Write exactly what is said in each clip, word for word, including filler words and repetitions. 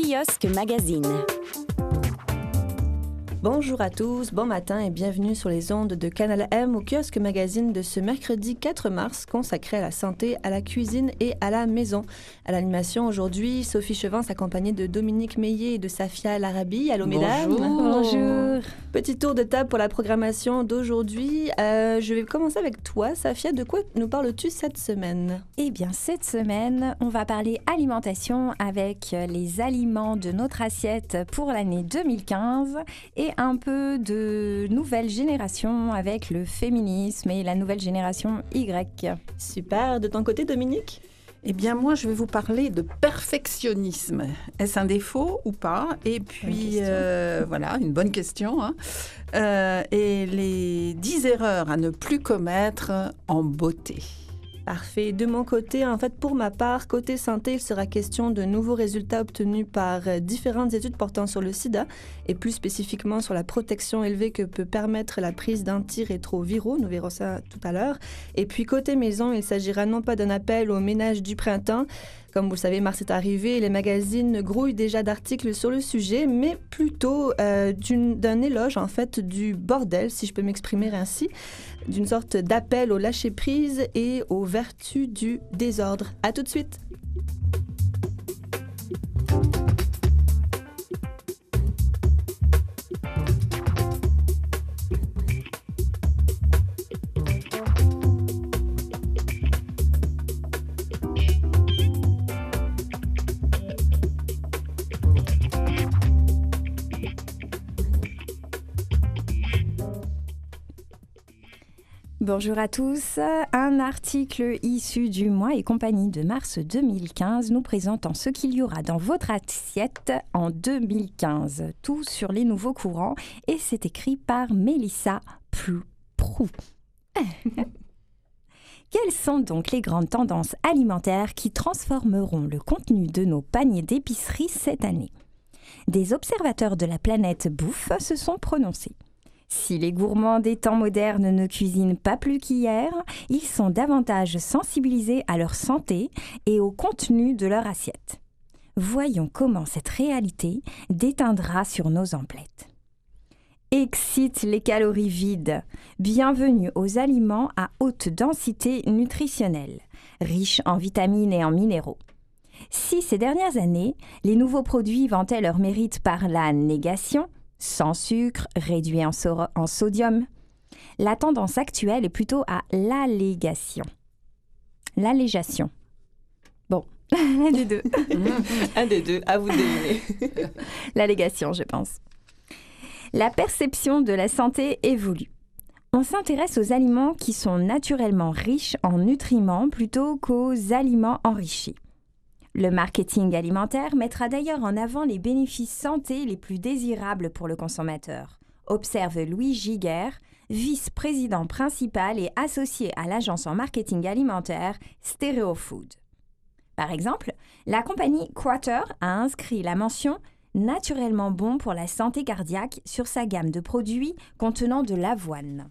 Kiosque Magazine. Bonjour à tous, bon matin et bienvenue sur les ondes de Canal M au Kiosque Magazine de ce mercredi quatre mars consacré à la santé, à la cuisine et à la maison. À l'animation aujourd'hui, Sophie Chevance accompagnée de Dominique Meillet et de Safia Larabi. Allô mesdames. Bonjour. Bonjour. Petit tour de table pour la programmation d'aujourd'hui. Euh, je vais commencer avec toi, Safia. De quoi nous parles-tu cette semaine? Eh bien, cette semaine, on va parler alimentation avec les aliments de notre assiette pour l'année deux mille quinze et un peu de nouvelle génération avec le féminisme et la nouvelle génération Y. Super. De ton côté, Dominique? Eh bien, moi, je vais vous parler de perfectionnisme. Est-ce un défaut ou pas? Et puis, euh, voilà, une bonne question. Hein. Euh, et les dix erreurs à ne plus commettre en beauté. Parfait. De mon côté, en fait, pour ma part, côté santé, il sera question de nouveaux résultats obtenus par euh, différentes études portant sur le sida et plus spécifiquement sur la protection élevée que peut permettre la prise d'antirétroviraux. Nous verrons ça tout à l'heure. Et puis, côté maison, il s'agira non pas d'un appel au ménage du printemps. Comme vous le savez, mars est arrivé et les magazines grouillent déjà d'articles sur le sujet, mais plutôt euh, d'une, d'un éloge, en fait, du bordel, si je peux m'exprimer ainsi, d'une sorte d'appel au lâcher-prise et aux vertus du désordre. À tout de suite! Bonjour à tous. Un article issu du Mois et compagnie de mars deux mille quinze nous présentant ce qu'il y aura dans votre assiette en deux mille quinze. Tout sur les nouveaux courants et c'est écrit par Mélissa Prou. Quelles sont donc les grandes tendances alimentaires qui transformeront le contenu de nos paniers d'épicerie cette année? Des observateurs de la planète bouffe se sont prononcés. Si les gourmands des temps modernes ne cuisinent pas plus qu'hier, ils sont davantage sensibilisés à leur santé et au contenu de leur assiette. Voyons comment cette réalité déteindra sur nos emplettes. Excite les calories vides. Bienvenue aux aliments à haute densité nutritionnelle, riches en vitamines et en minéraux. Si ces dernières années, les nouveaux produits vantaient leur mérite par la négation, sans sucre, réduit en, so- en sodium. La tendance actuelle est plutôt à l'allégation. L'allégiation. Bon, un des deux. Un des deux, à vous de deviner. L'allégation, je pense. La perception de la santé évolue. On s'intéresse aux aliments qui sont naturellement riches en nutriments plutôt qu'aux aliments enrichis. Le marketing alimentaire mettra d'ailleurs en avant les bénéfices santé les plus désirables pour le consommateur, observe Louis Giguère, vice-président principal et associé à l'agence en marketing alimentaire Stereo Food. Par exemple, la compagnie Quater a inscrit la mention « naturellement bon pour la santé cardiaque » sur sa gamme de produits contenant de l'avoine.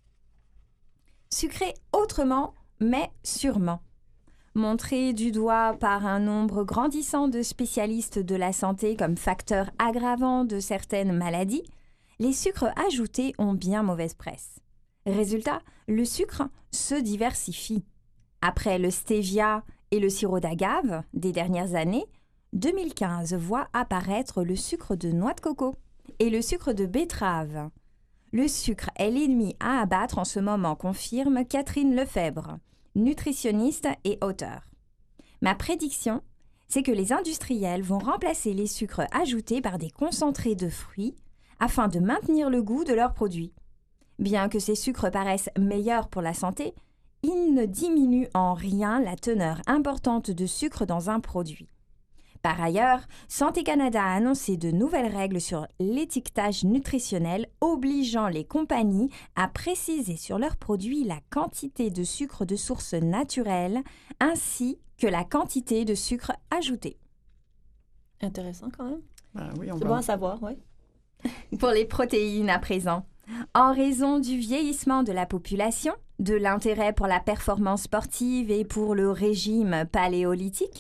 Sucré autrement, mais sûrement. Montré du doigt par un nombre grandissant de spécialistes de la santé comme facteur aggravant de certaines maladies, les sucres ajoutés ont bien mauvaise presse. Résultat, le sucre se diversifie. Après le stevia et le sirop d'agave des dernières années, deux mille quinze voit apparaître le sucre de noix de coco et le sucre de betterave. Le sucre est l'ennemi à abattre en ce moment, confirme Catherine Lefebvre, nutritionniste et auteur. Ma prédiction, c'est que les industriels vont remplacer les sucres ajoutés par des concentrés de fruits afin de maintenir le goût de leurs produits. Bien que ces sucres paraissent meilleurs pour la santé, ils ne diminuent en rien la teneur importante de sucre dans un produit. Par ailleurs, Santé Canada a annoncé de nouvelles règles sur l'étiquetage nutritionnel obligeant les compagnies à préciser sur leurs produits la quantité de sucre de source naturelle ainsi que la quantité de sucre ajouté. Intéressant quand même. Ben oui, on C'est va... bon à savoir, oui. Pour les protéines à présent, en raison du vieillissement de la population, de l'intérêt pour la performance sportive et pour le régime paléolithique,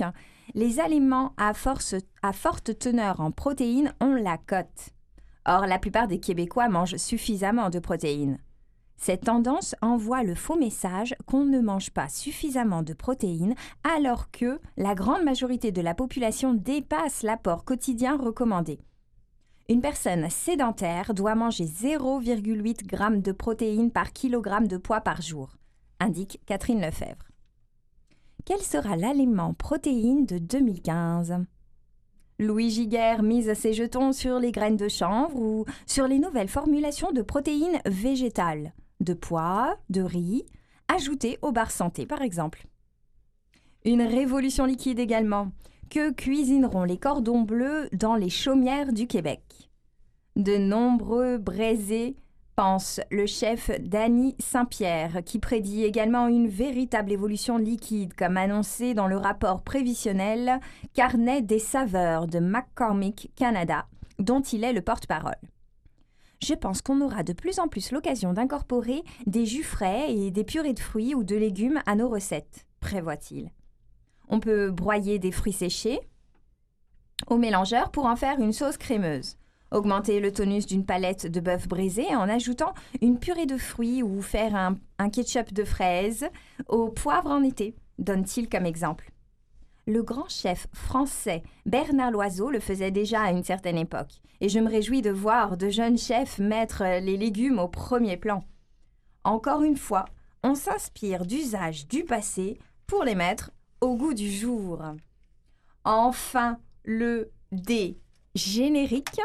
Les aliments à, force, à forte teneur en protéines ont la cote. Or, la plupart des Québécois mangent suffisamment de protéines. Cette tendance envoie le faux message qu'on ne mange pas suffisamment de protéines alors que la grande majorité de la population dépasse l'apport quotidien recommandé. Une personne sédentaire doit manger zéro virgule huit grammes de protéines par kilogramme de poids par jour, indique Catherine Lefebvre. Quel sera l'aliment protéine de deux mille quinze ? Louis Giguère mise ses jetons sur les graines de chanvre ou sur les nouvelles formulations de protéines végétales, de pois, de riz, ajoutées aux barres santé par exemple. Une révolution liquide également. Que cuisineront les cordons bleus dans les chaumières du Québec ? De nombreux braisés, pense le chef Danny Saint-Pierre, qui prédit également une véritable évolution liquide, comme annoncé dans le rapport prévisionnel « Carnet des saveurs » de McCormick Canada, dont il est le porte-parole. Je pense qu'on aura de plus en plus l'occasion d'incorporer des jus frais et des purées de fruits ou de légumes à nos recettes, prévoit-il. On peut broyer des fruits séchés au mélangeur pour en faire une sauce crémeuse. Augmenter le tonus d'une palette de bœuf braisé en ajoutant une purée de fruits ou faire un, un ketchup de fraises au poivre en été, donne-t-il comme exemple. Le grand chef français Bernard Loiseau le faisait déjà à une certaine époque, et je me réjouis de voir de jeunes chefs mettre les légumes au premier plan. Encore une fois, on s'inspire d'usages du passé pour les mettre au goût du jour. Enfin, le D générique.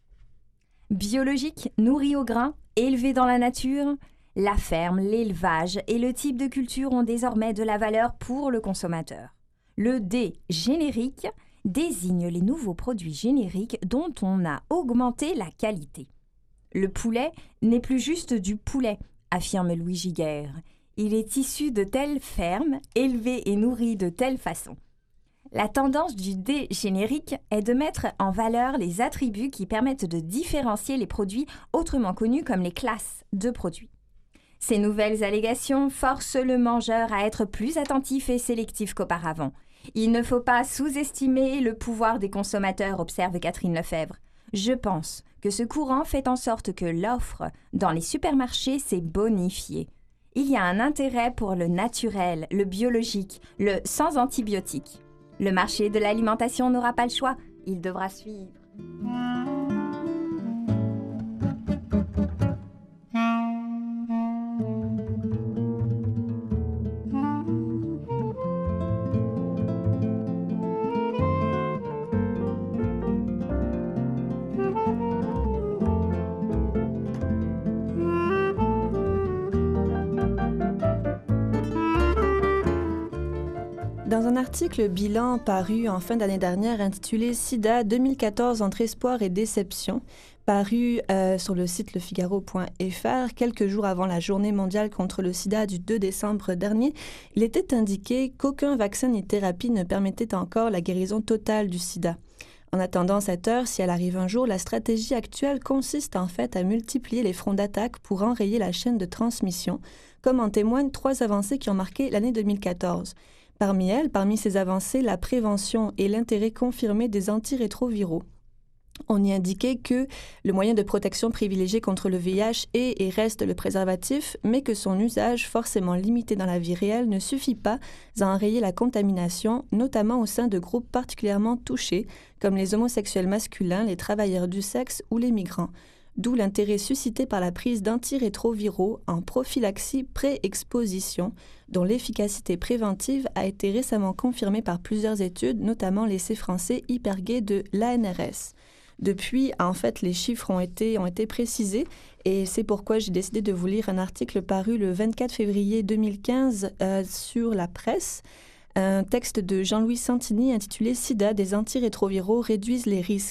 Biologique, nourri au grain, élevé dans la nature, la ferme, l'élevage et le type de culture ont désormais de la valeur pour le consommateur. Le D générique désigne les nouveaux produits génériques dont on a augmenté la qualité. Le poulet n'est plus juste du poulet, affirme Louis Giguère. Il est issu de telle ferme, élevé et nourri de telle façon. La tendance du D générique est de mettre en valeur les attributs qui permettent de différencier les produits autrement connus comme les classes de produits. Ces nouvelles allégations forcent le mangeur à être plus attentif et sélectif qu'auparavant. Il ne faut pas sous-estimer le pouvoir des consommateurs, observe Catherine Lefebvre. Je pense que ce courant fait en sorte que l'offre dans les supermarchés s'est bonifiée. Il y a un intérêt pour le naturel, le biologique, le sans antibiotiques. Le marché de l'alimentation n'aura pas le choix, il devra suivre. Dans un article bilan paru en fin d'année dernière intitulé « Sida deux mille quatorze entre espoir et déception », paru euh, sur le site lefigaro point f r quelques jours avant la journée mondiale contre le sida du deux décembre dernier, il était indiqué qu'aucun vaccin ni thérapie ne permettait encore la guérison totale du sida. En attendant cette heure, si elle arrive un jour, la stratégie actuelle consiste en fait à multiplier les fronts d'attaque pour enrayer la chaîne de transmission, comme en témoignent trois avancées qui ont marqué l'année deux mille quatorze. Parmi elles, parmi ces avancées, la prévention et l'intérêt confirmé des antirétroviraux. On y indiquait que le moyen de protection privilégié contre le V I H est et reste le préservatif, mais que son usage, forcément limité dans la vie réelle, ne suffit pas à enrayer la contamination, notamment au sein de groupes particulièrement touchés, comme les homosexuels masculins, les travailleurs du sexe ou les migrants. D'où l'intérêt suscité par la prise d'antirétroviraux en prophylaxie pré-exposition, dont l'efficacité préventive a été récemment confirmée par plusieurs études, notamment l'essai français Hypergay de l'A N R S. Depuis, en fait, les chiffres ont été, ont été précisés et c'est pourquoi j'ai décidé de vous lire un article paru le vingt-quatre février deux mille quinze euh, sur La Presse, un texte de Jean-Louis Santini intitulé « Sida, des antirétroviraux réduisent les risques ».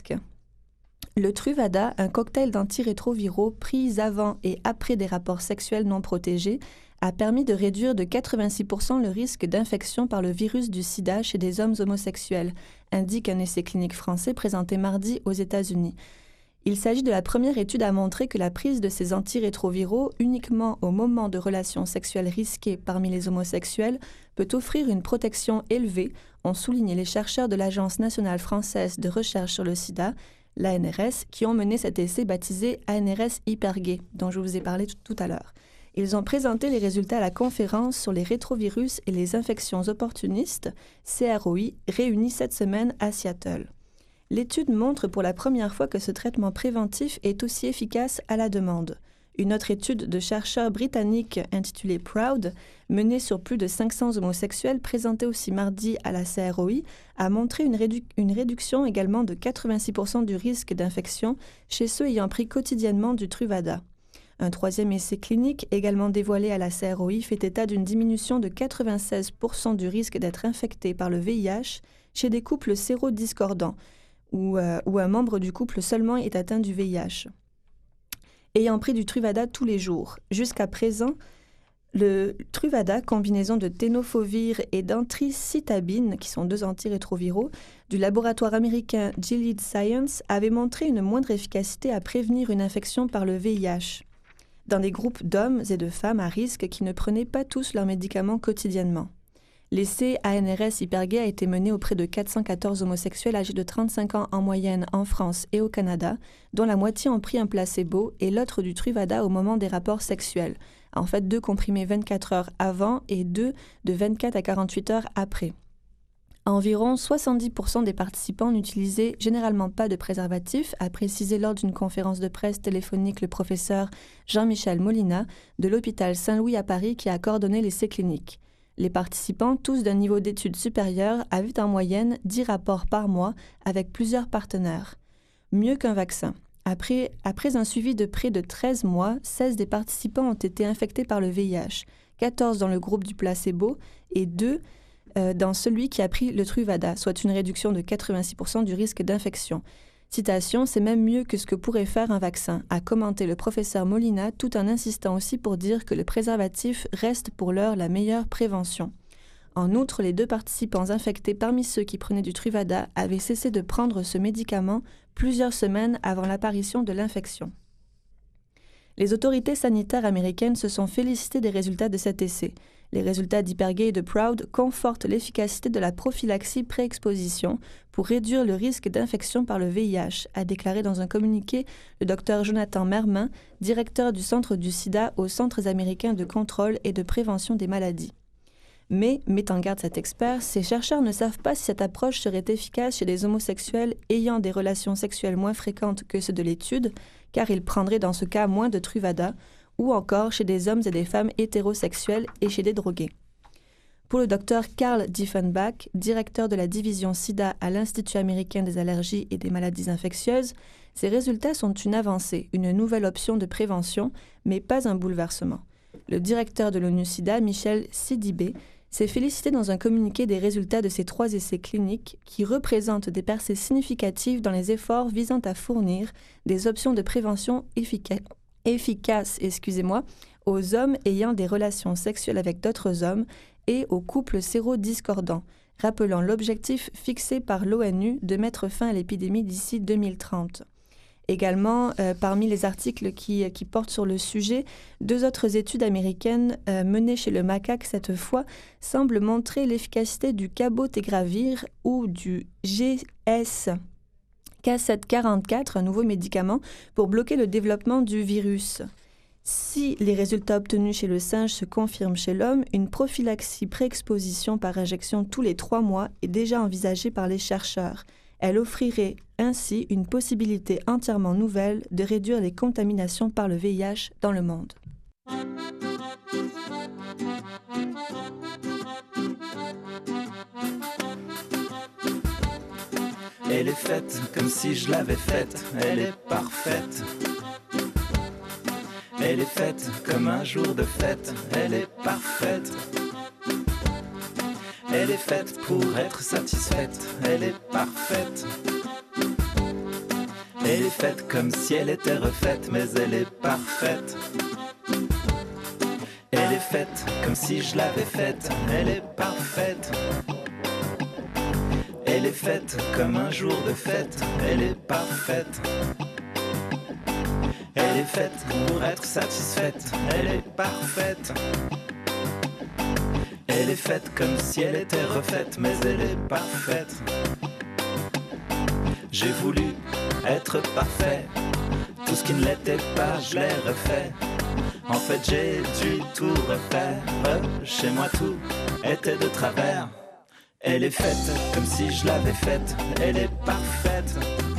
Le Truvada, un cocktail d'antirétroviraux pris avant et après des rapports sexuels non protégés, a permis de réduire de quatre-vingt-six pour cent le risque d'infection par le virus du sida chez des hommes homosexuels, indique un essai clinique français présenté mardi aux États-Unis. Il s'agit de la première étude à montrer que la prise de ces antirétroviraux uniquement au moment de relations sexuelles risquées parmi les homosexuels peut offrir une protection élevée, ont souligné les chercheurs de l'Agence nationale française de recherche sur le sida, l'A N R S, qui ont mené cet essai baptisé A N R S Hypergay, dont je vous ai parlé tout, tout à l'heure. Ils ont présenté les résultats à la conférence sur les rétrovirus et les infections opportunistes, C R O I, réunie cette semaine à Seattle. L'étude montre pour la première fois que ce traitement préventif est aussi efficace à la demande. Une autre étude de chercheurs britanniques intitulée PROUD, menée sur plus de cinq cents homosexuels présentée aussi mardi à la C R O I, a montré une, rédu- une réduction également de quatre-vingt-six pour cent du risque d'infection chez ceux ayant pris quotidiennement du Truvada. Un troisième essai clinique, également dévoilé à la C R O I, fait état d'une diminution de quatre-vingt-seize pour cent du risque d'être infecté par le V I H chez des couples sérodiscordants, Où, euh, où un membre du couple seulement est atteint du V I H. Ayant pris du Truvada tous les jours. Jusqu'à présent, le Truvada, combinaison de tenofovir et d'antricitabine, qui sont deux antirétroviraux, du laboratoire américain Gilead Sciences, avait montré une moindre efficacité à prévenir une infection par le V I H dans des groupes d'hommes et de femmes à risque qui ne prenaient pas tous leurs médicaments quotidiennement. L'essai A N R S Hypergay a été mené auprès de quatre cent quatorze homosexuels âgés de trente-cinq ans en moyenne en France et au Canada, dont la moitié ont pris un placebo et l'autre du Truvada au moment des rapports sexuels. En fait, deux comprimés vingt-quatre heures avant et deux de vingt-quatre à quarante-huit heures après. Environ soixante-dix pour cent des participants n'utilisaient généralement pas de préservatif, a précisé lors d'une conférence de presse téléphonique le professeur Jean-Michel Molina de l'hôpital Saint-Louis à Paris qui a coordonné l'essai clinique. Les participants, tous d'un niveau d'études supérieur, avaient en moyenne dix rapports par mois avec plusieurs partenaires. Mieux qu'un vaccin. Après, après un suivi de près de treize mois, seize des participants ont été infectés par le V I H, quatorze dans le groupe du placebo et deux euh, dans celui qui a pris le Truvada, soit une réduction de quatre-vingt-six pour cent du risque d'infection. Citation, c'est même mieux que ce que pourrait faire un vaccin, a commenté le professeur Molina, tout en insistant aussi pour dire que le préservatif reste pour l'heure la meilleure prévention. En outre, les deux participants infectés parmi ceux qui prenaient du Truvada avaient cessé de prendre ce médicament plusieurs semaines avant l'apparition de l'infection. Les autorités sanitaires américaines se sont félicitées des résultats de cet essai. Les résultats d'Hypergay et de PROUD confortent l'efficacité de la prophylaxie pré-exposition pour réduire le risque d'infection par le V I H, a déclaré dans un communiqué le docteur Jonathan Mermin, directeur du Centre du sida aux Centres américains de contrôle et de prévention des maladies. Mais, met en garde cet expert, ces chercheurs ne savent pas si cette approche serait efficace chez les homosexuels ayant des relations sexuelles moins fréquentes que ceux de l'étude, car ils prendraient dans ce cas moins de Truvada, ou encore chez des hommes et des femmes hétérosexuels et chez des drogués. Pour le docteur Karl Diefenbach, directeur de la division sida à l'Institut américain des allergies et des maladies infectieuses, ces résultats sont une avancée, une nouvelle option de prévention, mais pas un bouleversement. Le directeur de l'ONU SIDA, Michel Sidibé, s'est félicité dans un communiqué des résultats de ces trois essais cliniques qui représentent des percées significatives dans les efforts visant à fournir des options de prévention efficaces. efficace, excusez-moi, aux hommes ayant des relations sexuelles avec d'autres hommes et aux couples sérodiscordants, rappelant l'objectif fixé par l'ONU de mettre fin à l'épidémie d'ici deux mille trente. Également, euh, parmi les articles qui, qui portent sur le sujet, deux autres études américaines euh, menées chez le macaque cette fois semblent montrer l'efficacité du cabotegravir ou du G S K sept cent quarante-quatre, un nouveau médicament, pour bloquer le développement du virus. Si les résultats obtenus chez le singe se confirment chez l'homme, une prophylaxie pré-exposition par injection tous les trois mois est déjà envisagée par les chercheurs. Elle offrirait ainsi une possibilité entièrement nouvelle de réduire les contaminations par le V I H dans le monde. Elle est faite comme si je l'avais faite, elle est parfaite. Elle est faite comme un jour de fête, elle est parfaite. Elle est faite pour être satisfaite, elle est parfaite. Elle est faite comme si elle était refaite, mais elle est parfaite. Elle est faite comme si je l'avais faite, elle est parfaite. Elle est faite comme un jour de fête, elle est parfaite. Elle est faite pour être satisfaite, elle est parfaite. Elle est faite comme si elle était refaite, mais elle est parfaite. J'ai voulu être parfait, tout ce qui ne l'était pas, je l'ai refait. En fait, j'ai dû tout refaire, chez moi tout était de travers. Elle est faite comme si je l'avais faite, elle est parfaite.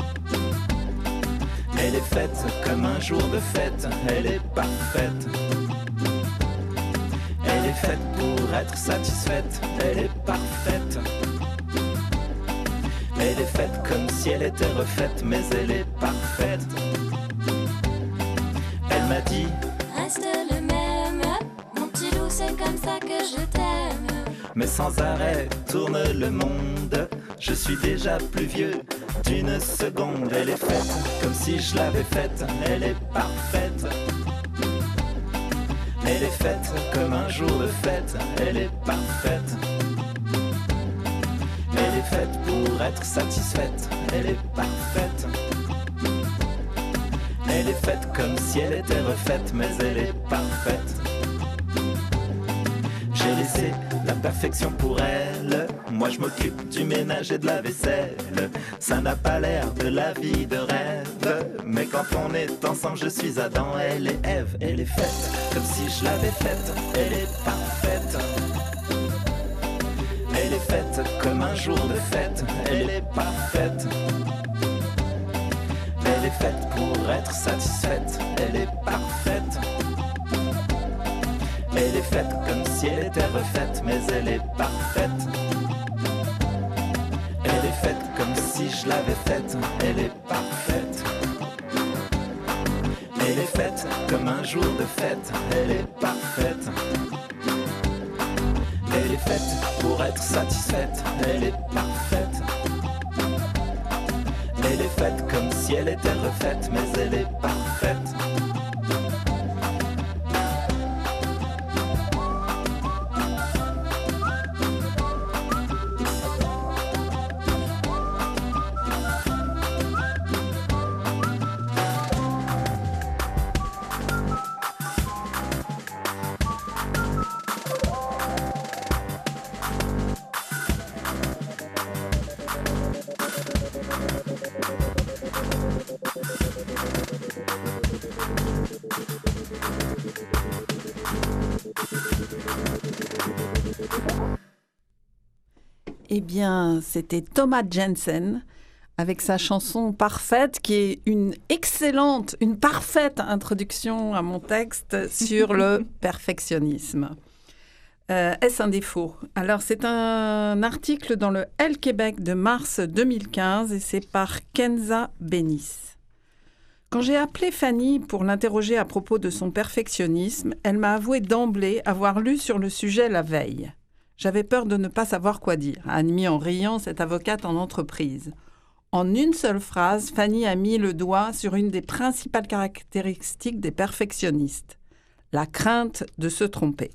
Elle est faite comme un jour de fête, elle est parfaite. Elle est faite pour être satisfaite, elle est parfaite. Elle est faite comme si elle était refaite, mais elle est parfaite. Elle m'a dit: reste le même, mon petit loup, c'est comme ça que je t'aime. Mais sans arrêt tourne le monde, je suis déjà plus vieux d'une seconde. Elle est faite comme si je l'avais faite, elle est parfaite. Elle est faite comme un jour de fête, elle est parfaite. Elle est faite pour être satisfaite, elle est parfaite. Elle est faite comme si elle était refaite, mais elle est parfaite. J'ai laissé la perfection pour elle, moi je m'occupe du ménage et de la vaisselle. Ça n'a pas l'air de la vie de rêve, mais quand on est ensemble je suis Adam, elle est Ève. Elle est faite comme si je l'avais faite, elle est parfaite. Elle est faite comme un jour de fête, elle est parfaite. Elle est faite pour être satisfaite, elle est parfaite. Elle est faite comme si elle était refaite, mais elle est parfaite. Elle est faite comme si je l'avais faite, elle est parfaite. Elle est faite comme un jour de fête, elle est parfaite. Elle est faite pour être satisfaite, elle est parfaite. Elle est faite comme si elle était refaite, mais elle est parfaite. Eh bien, c'était Thomas Jensen avec sa chanson Parfaite, qui est une excellente, une parfaite introduction à mon texte sur le perfectionnisme. Euh, est-ce un défaut? Alors, c'est un article dans le Elle Québec de mars deux mille quinze et c'est par Kenza Bénis. Quand j'ai appelé Fanny pour l'interroger à propos de son perfectionnisme, elle m'a avoué d'emblée avoir lu sur le sujet la veille. J'avais peur de ne pas savoir quoi dire, a admis en riant cette avocate en entreprise. En une seule phrase, Fanny a mis le doigt sur une des principales caractéristiques des perfectionnistes, la crainte de se tromper.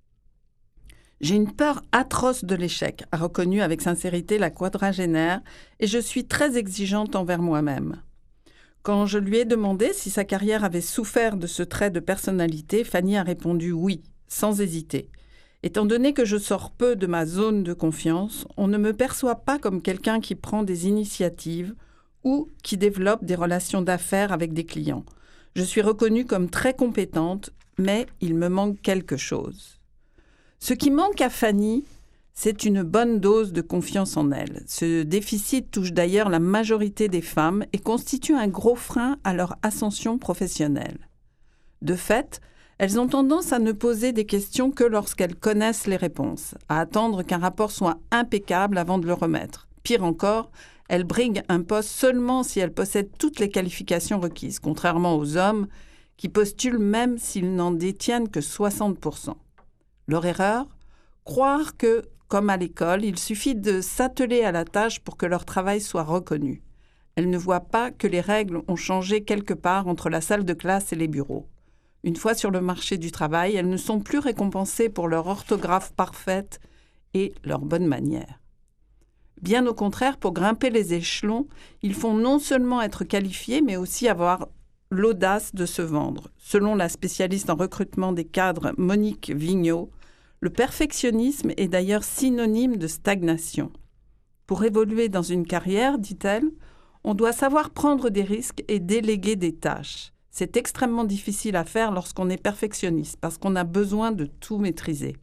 J'ai une peur atroce de l'échec, a reconnu avec sincérité la quadragénaire, et je suis très exigeante envers moi-même. Quand je lui ai demandé si sa carrière avait souffert de ce trait de personnalité, Fanny a répondu oui, sans hésiter. Étant donné que je sors peu de ma zone de confiance, on ne me perçoit pas comme quelqu'un qui prend des initiatives ou qui développe des relations d'affaires avec des clients. Je suis reconnue comme très compétente, mais il me manque quelque chose. Ce qui manque à Fanny, c'est une bonne dose de confiance en elle. Ce déficit touche d'ailleurs la majorité des femmes et constitue un gros frein à leur ascension professionnelle. De fait, elles ont tendance à ne poser des questions que lorsqu'elles connaissent les réponses, à attendre qu'un rapport soit impeccable avant de le remettre. Pire encore, elles briguent un poste seulement si elles possèdent toutes les qualifications requises, contrairement aux hommes qui postulent même s'ils n'en détiennent que soixante pour cent. Leur erreur ? Croire que, comme à l'école, il suffit de s'atteler à la tâche pour que leur travail soit reconnu. Elles ne voient pas que les règles ont changé quelque part entre la salle de classe et les bureaux. Une fois sur le marché du travail, elles ne sont plus récompensées pour leur orthographe parfaite et leur bonne manière. Bien au contraire, pour grimper les échelons, il faut non seulement être qualifié, mais aussi avoir l'audace de se vendre. Selon la spécialiste en recrutement des cadres Monique Vigneault, le perfectionnisme est d'ailleurs synonyme de stagnation. Pour évoluer dans une carrière, dit-elle, on doit savoir prendre des risques et déléguer des tâches. C'est extrêmement difficile à faire lorsqu'on est perfectionniste parce qu'on a besoin de tout maîtriser.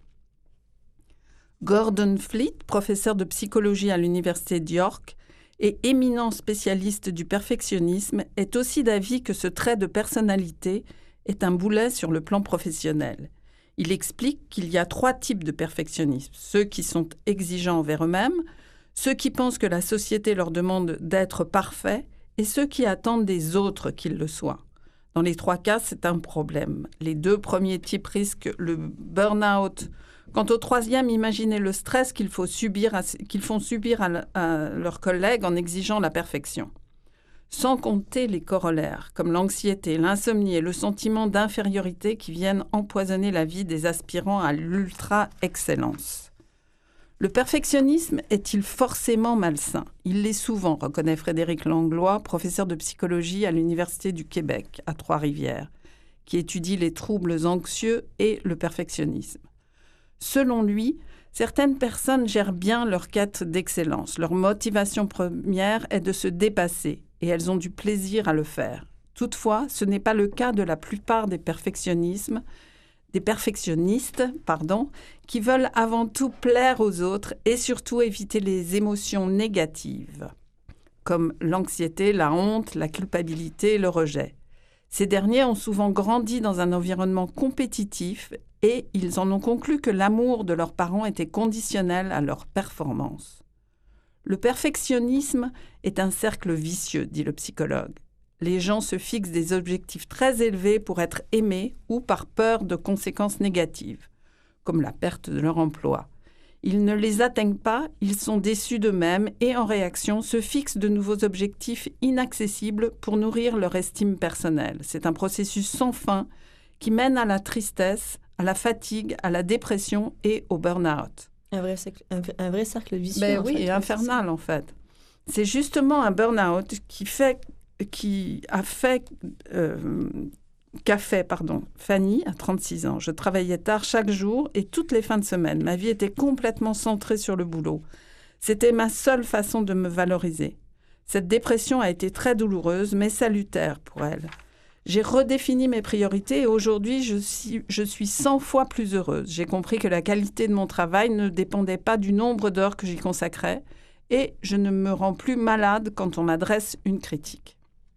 Gordon Fleet, professeur de psychologie à l'Université de York et éminent spécialiste du perfectionnisme, est aussi d'avis que ce trait de personnalité est un boulet sur le plan professionnel. Il explique qu'il y a trois types de perfectionnisme. Ceux qui sont exigeants envers eux-mêmes, ceux qui pensent que la société leur demande d'être parfaits et ceux qui attendent des autres qu'ils le soient. Dans les trois cas, c'est un problème. Les deux premiers types risquent le burn-out. Quant au troisième, imaginez le stress qu'il faut subir à, qu'ils font subir à, à leurs collègues en exigeant la perfection. Sans compter les corollaires, comme l'anxiété, l'insomnie et le sentiment d'infériorité qui viennent empoisonner la vie des aspirants à l'ultra-excellence. Le perfectionnisme est-il forcément malsain ? Il l'est souvent, reconnaît Frédéric Langlois, professeur de psychologie à l'Université du Québec, à Trois-Rivières, qui étudie les troubles anxieux et le perfectionnisme. Selon lui, certaines personnes gèrent bien leur quête d'excellence. Leur motivation première est de se dépasser et elles ont du plaisir à le faire. Toutefois, ce n'est pas le cas de la plupart des perfectionnismes, des perfectionnistes, pardon, qui veulent avant tout plaire aux autres et surtout éviter les émotions négatives, comme l'anxiété, la honte, la culpabilité et le rejet. Ces derniers ont souvent grandi dans un environnement compétitif et ils en ont conclu que l'amour de leurs parents était conditionnel à leur performance. Le perfectionnisme est un cercle vicieux, dit le psychologue. Les gens se fixent des objectifs très élevés pour être aimés ou par peur de conséquences négatives, comme la perte de leur emploi. Ils ne les atteignent pas, ils sont déçus d'eux-mêmes et en réaction se fixent de nouveaux objectifs inaccessibles pour nourrir leur estime personnelle. C'est un processus sans fin qui mène à la tristesse, à la fatigue, à la dépression et au burn-out. Un vrai cercle, un, un vrai cercle vicieux. Ben en oui, fait, et infernal en fait. C'est justement un burn-out qui fait, qui a fait, euh, qu'a fait, pardon, Fanny à trente-six ans. Je travaillais tard chaque jour et toutes les fins de semaine. Ma vie était complètement centrée sur le boulot. C'était ma seule façon de me valoriser. Cette dépression a été très douloureuse, mais salutaire pour elle. J'ai redéfini mes priorités et aujourd'hui, je suis, je suis cent fois plus heureuse. J'ai compris que la qualité de mon travail ne dépendait pas du nombre d'heures que j'y consacrais et je ne me rends plus malade quand on m'adresse une critique.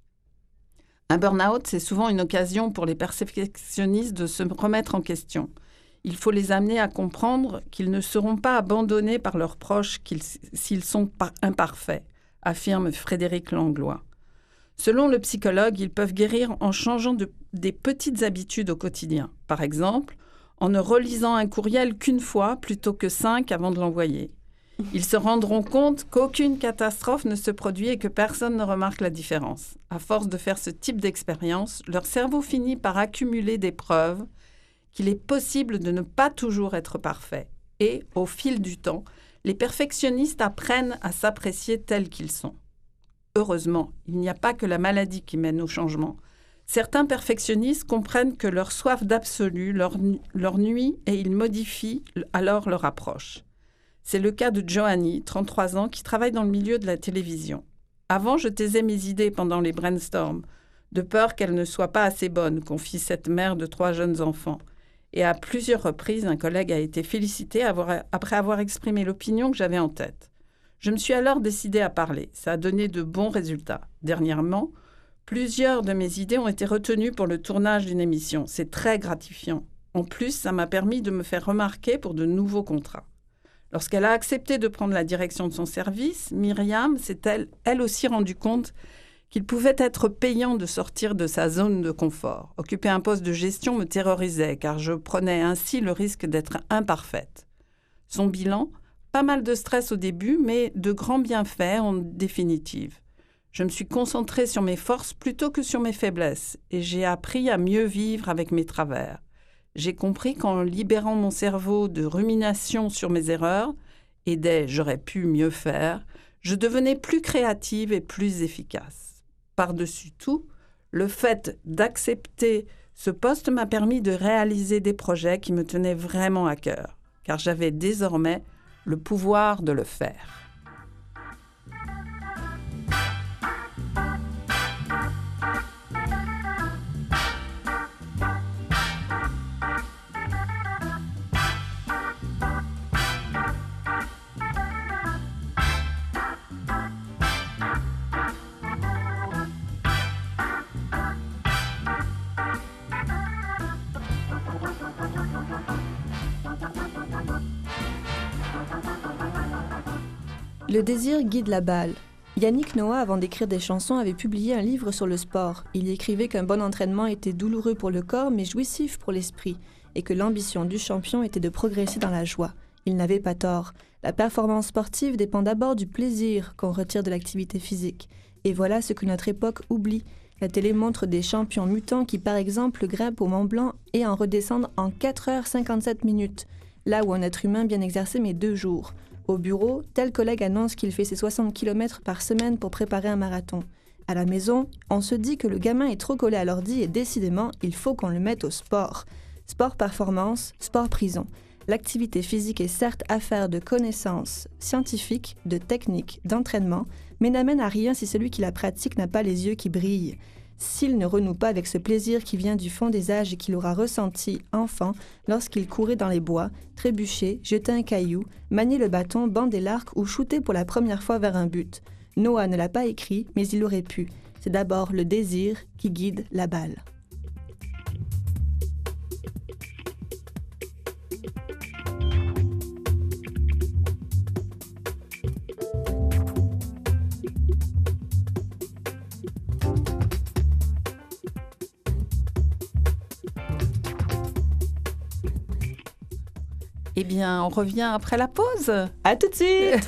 Un burn-out, c'est souvent une occasion pour les perfectionnistes de se remettre en question. Il faut les amener à comprendre qu'ils ne seront pas abandonnés par leurs proches s'ils sont imparfaits, affirme Frédéric Langlois. Selon le psychologue, ils peuvent guérir en changeant de, des petites habitudes au quotidien. Par exemple, en ne relisant un courriel qu'une fois plutôt que cinq avant de l'envoyer. Ils se rendront compte qu'aucune catastrophe ne se produit et que personne ne remarque la différence. À force de faire ce type d'expérience, leur cerveau finit par accumuler des preuves qu'il est possible de ne pas toujours être parfait. Et, au fil du temps, les perfectionnistes apprennent à s'apprécier tels qu'ils sont. Heureusement, il n'y a pas que la maladie qui mène au changement. Certains perfectionnistes comprennent que leur soif d'absolu leur, leur nuit et ils modifient alors leur approche. C'est le cas de Joanny, trente-trois ans, qui travaille dans le milieu de la télévision. Avant, je taisais mes idées pendant les brainstorms, de peur qu'elles ne soient pas assez bonnes, confie cette mère de trois jeunes enfants. Et à plusieurs reprises, un collègue a été félicité avoir, après avoir exprimé l'opinion que j'avais en tête. Je me suis alors décidée à parler. Ça a donné de bons résultats. Dernièrement, plusieurs de mes idées ont été retenues pour le tournage d'une émission. C'est très gratifiant. En plus, ça m'a permis de me faire remarquer pour de nouveaux contrats. Lorsqu'elle a accepté de prendre la direction de son service, Myriam s'est elle, elle aussi rendue compte qu'il pouvait être payant de sortir de sa zone de confort. Occuper un poste de gestion me terrorisait car je prenais ainsi le risque d'être imparfaite. Son bilan ? Pas mal de stress au début, mais de grands bienfaits en définitive. Je me suis concentrée sur mes forces plutôt que sur mes faiblesses et j'ai appris à mieux vivre avec mes travers. J'ai compris qu'en libérant mon cerveau de rumination sur mes erreurs et des « j'aurais pu mieux faire », je devenais plus créative et plus efficace. Par-dessus tout, Le fait d'accepter ce poste m'a permis de réaliser des projets qui me tenaient vraiment à cœur, car j'avais désormais le pouvoir de le faire. Le désir guide la balle. Yannick Noah, avant d'écrire des chansons, avait publié un livre sur le sport. Il y écrivait qu'un bon entraînement était douloureux pour le corps, mais jouissif pour l'esprit, et que l'ambition du champion était de progresser dans la joie. Il n'avait pas tort. La performance sportive dépend d'abord du plaisir qu'on retire de l'activité physique. Et voilà ce que notre époque oublie. La télé montre des champions mutants qui, par exemple, grimpent au Mont Blanc et en redescendent en quatre heures cinquante-sept minutes, là où un être humain bien exercé met deux jours. Au bureau, tel collègue annonce qu'il fait ses soixante kilomètres par semaine pour préparer un marathon. À la maison, on se dit que le gamin est trop collé à l'ordi et décidément, il faut qu'on le mette au sport. Sport performance, sport prison. L'activité physique est certes affaire de connaissances scientifiques, de techniques, d'entraînement, mais n'amène à rien si celui qui la pratique n'a pas les yeux qui brillent. S'il ne renoue pas avec ce plaisir qui vient du fond des âges et qu'il aura ressenti enfant lorsqu'il courait dans les bois, trébuchait, jetait un caillou, maniait le bâton, bandait l'arc ou shootait pour la première fois vers un but. Noah ne l'a pas écrit, mais il aurait pu. C'est d'abord le désir qui guide la balle. Eh bien, on revient après la pause. À tout de suite.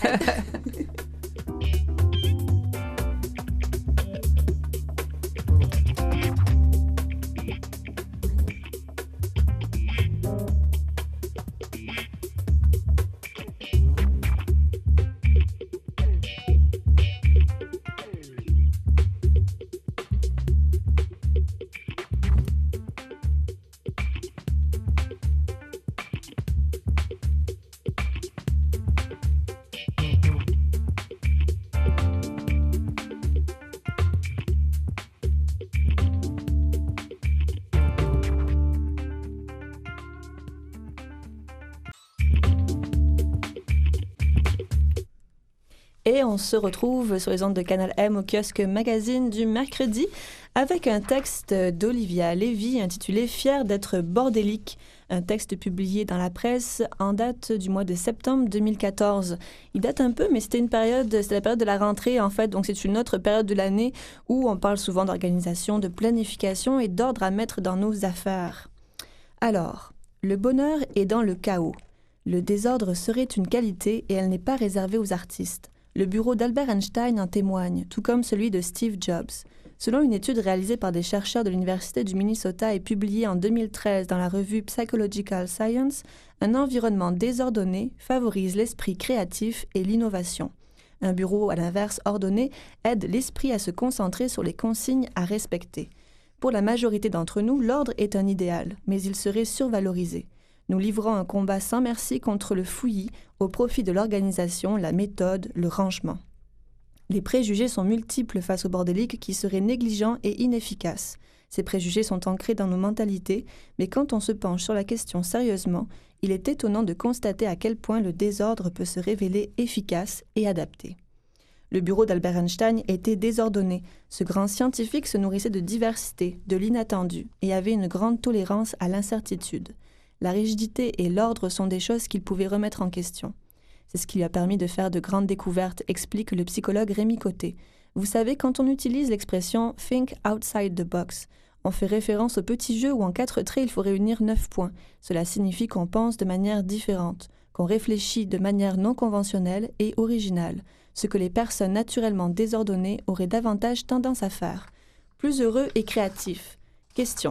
Et on se retrouve sur les ondes de Canal M au kiosque Magazine du mercredi avec un texte d'Olivia Lévy intitulé « Fier d'être bordélique », un texte publié dans la presse en date du mois de septembre deux mille quatorze. Il date un peu, mais c'était une période, c'était la période de la rentrée en fait, donc c'est une autre période de l'année où on parle souvent d'organisation, de planification et d'ordre à mettre dans nos affaires. Alors, le bonheur est dans le chaos. Le désordre serait une qualité et elle n'est pas réservée aux artistes. Le bureau d'Albert Einstein en témoigne, tout comme celui de Steve Jobs. Selon une étude réalisée par des chercheurs de l'Université du Minnesota et publiée en deux mille treize dans la revue Psychological Science, un environnement désordonné favorise l'esprit créatif et l'innovation. Un bureau, à l'inverse, ordonné, aide l'esprit à se concentrer sur les consignes à respecter. Pour la majorité d'entre nous, l'ordre est un idéal, mais il serait survalorisé. Nous livrons un combat sans merci contre le fouillis au profit de l'organisation, la méthode, le rangement. Les préjugés sont multiples face au bordélique qui serait négligent et inefficace. Ces préjugés sont ancrés dans nos mentalités, mais quand on se penche sur la question sérieusement, il est étonnant de constater à quel point le désordre peut se révéler efficace et adapté. Le bureau d'Albert Einstein était désordonné. Ce grand scientifique se nourrissait de diversité, de l'inattendu, et avait une grande tolérance à l'incertitude. La rigidité et l'ordre sont des choses qu'il pouvait remettre en question. C'est ce qui lui a permis de faire de grandes découvertes, explique le psychologue Rémi Côté. Vous savez, quand on utilise l'expression « think outside the box », on fait référence au petit jeu où en quatre traits il faut réunir neuf points. Cela signifie qu'on pense de manière différente, qu'on réfléchit de manière non conventionnelle et originale, ce que les personnes naturellement désordonnées auraient davantage tendance à faire. Plus heureux et créatifs. Question.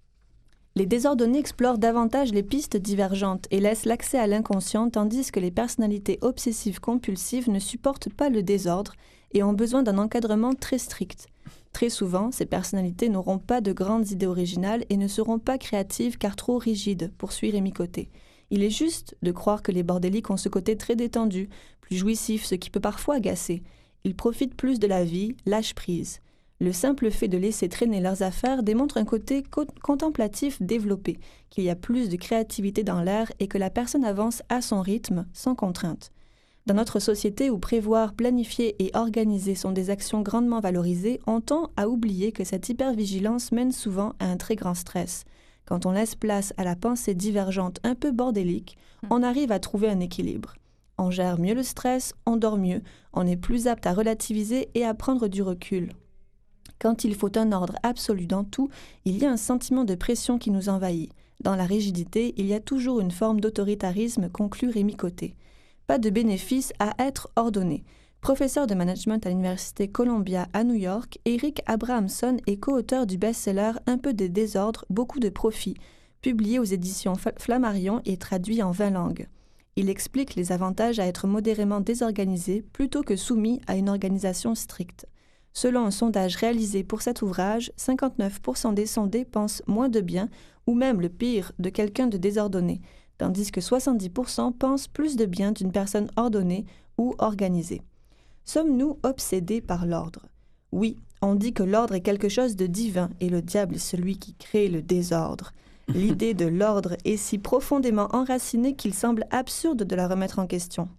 Les désordonnés explorent davantage les pistes divergentes et laissent l'accès à l'inconscient, tandis que les personnalités obsessives compulsives ne supportent pas le désordre et ont besoin d'un encadrement très strict. Très souvent, ces personnalités n'auront pas de grandes idées originales et ne seront pas créatives car trop rigides, poursuit Rémi Côté. Il est juste de croire que les bordéliques ont ce côté très détendu, plus jouissif, ce qui peut parfois agacer. Ils profitent plus de la vie, lâchent prise. Le simple fait de laisser traîner leurs affaires démontre un côté co- contemplatif développé, qu'il y a plus de créativité dans l'air et que la personne avance à son rythme, sans contrainte. Dans notre société où prévoir, planifier et organiser sont des actions grandement valorisées, on tend à oublier que cette hypervigilance mène souvent à un très grand stress. Quand on laisse place à la pensée divergente un peu bordélique, on arrive à trouver un équilibre. On gère mieux le stress, on dort mieux, on est plus apte à relativiser et à prendre du recul. Quand il faut un ordre absolu dans tout, il y a un sentiment de pression qui nous envahit. Dans la rigidité, il y a toujours une forme d'autoritarisme, conclut Rémi Côté. Pas de bénéfice à être ordonné. Professeur de management à l'Université Columbia à New York, Eric Abrahamson est co-auteur du best-seller Un peu de désordre, beaucoup de profit, publié aux éditions Flammarion et traduit en vingt langues. Il explique les avantages à être modérément désorganisé plutôt que soumis à une organisation stricte. Selon un sondage réalisé pour cet ouvrage, cinquante-neuf pour cent des sondés pensent moins de bien ou même le pire de quelqu'un de désordonné, tandis que soixante-dix pour cent pensent plus de bien d'une personne ordonnée ou organisée. Sommes-nous obsédés par l'ordre? Oui, on dit que l'ordre est quelque chose de divin et le diable est celui qui crée le désordre. L'idée de l'ordre est si profondément enracinée qu'il semble absurde de la remettre en question.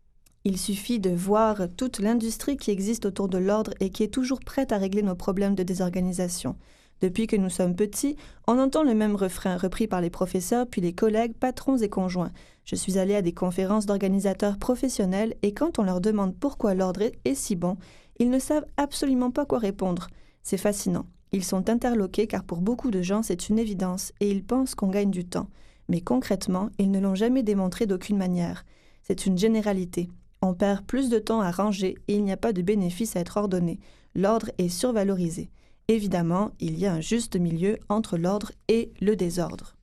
Il suffit de voir toute l'industrie qui existe autour de l'ordre et qui est toujours prête à régler nos problèmes de désorganisation. Depuis que nous sommes petits, on entend le même refrain repris par les professeurs, puis les collègues, patrons et conjoints. Je suis allée à des conférences d'organisateurs professionnels et quand on leur demande pourquoi l'ordre est si bon, ils ne savent absolument pas quoi répondre. C'est fascinant. Ils sont interloqués car pour beaucoup de gens, c'est une évidence et ils pensent qu'on gagne du temps. Mais concrètement, ils ne l'ont jamais démontré d'aucune manière. C'est une généralité. On perd plus de temps à ranger et il n'y a pas de bénéfice à être ordonné. L'ordre est survalorisé. Évidemment, il y a un juste milieu entre l'ordre et le désordre.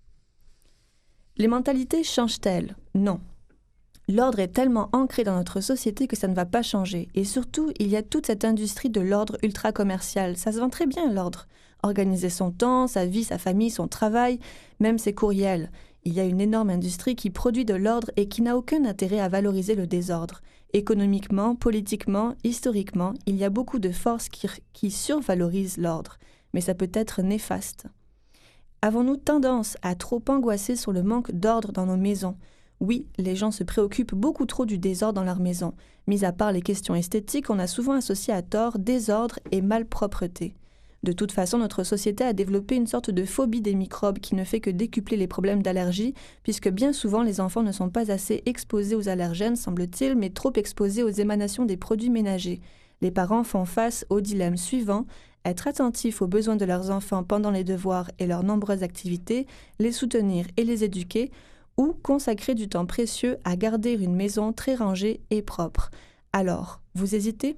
Les mentalités changent-elles? Non. L'ordre est tellement ancré dans notre société que ça ne va pas changer. Et surtout, il y a toute cette industrie de l'ordre ultra-commercial. Ça se vend très bien, l'ordre. Organiser son temps, sa vie, sa famille, son travail, même ses courriels. Il y a une énorme industrie qui produit de l'ordre et qui n'a aucun intérêt à valoriser le désordre. Économiquement, politiquement, historiquement, il y a beaucoup de forces qui, qui survalorisent l'ordre, mais ça peut être néfaste. Avons-nous tendance à trop angoisser sur le manque d'ordre dans nos maisons? Oui, les gens se préoccupent beaucoup trop du désordre dans leur maison. Mis à part les questions esthétiques, on a souvent associé à tort désordre et malpropreté. De toute façon, notre société a développé une sorte de phobie des microbes qui ne fait que décupler les problèmes d'allergie, puisque bien souvent les enfants ne sont pas assez exposés aux allergènes, semble-t-il, mais trop exposés aux émanations des produits ménagers. Les parents font face au dilemme suivant: être attentifs aux besoins de leurs enfants pendant les devoirs et leurs nombreuses activités, les soutenir et les éduquer, ou consacrer du temps précieux à garder une maison très rangée et propre. Alors, vous hésitez?